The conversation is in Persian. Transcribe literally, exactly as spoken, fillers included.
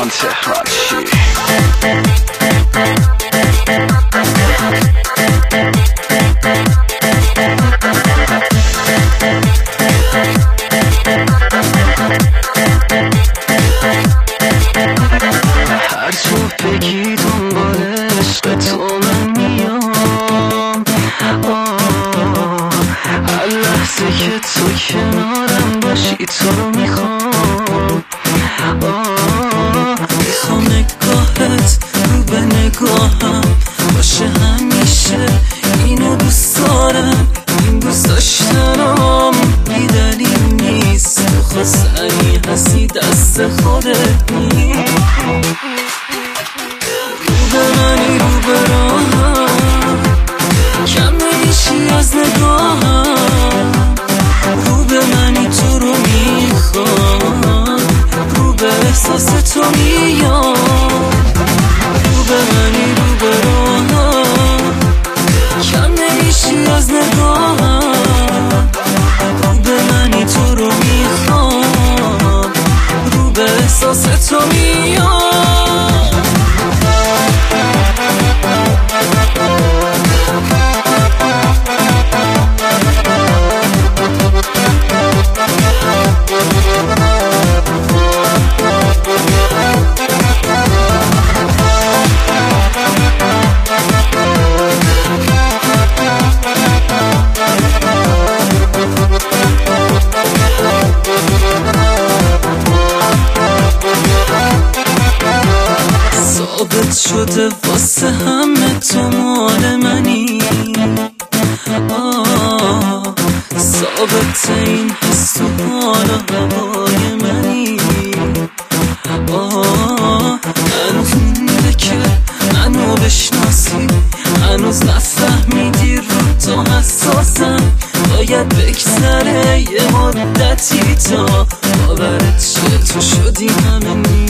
تهران تهران چی؟ هر تو بگی دنبال عشق تو من میام، هر لحظه که تو کنارم باشی تو رو میخوام. میخوام نگاهت رو به نگاهم باشه همیشه، اینو دوست دارم. این دوست داشتنم بی دلیل نیست، تو خواستنی هستی دست خودت نیست. رو به منی رو به راهم، کم نمیشی از نگاهم. رو به منی تو رو میخوام، رو به احساس تو میام. رو به منی رو به راهم، کم نمیشی از نگاهم. رو به منی تو رو میخوام، رو به احساس تو میام. ثابت شده واسه همه تو مال منی، آه ثابت این حس تو حال و هوای منی. آه هنوز مونده که منو بشناسی، هنوز نفهمیدی رو تو حساسم. باید بگذره یه مدتی تا باورت شه تو شدی همه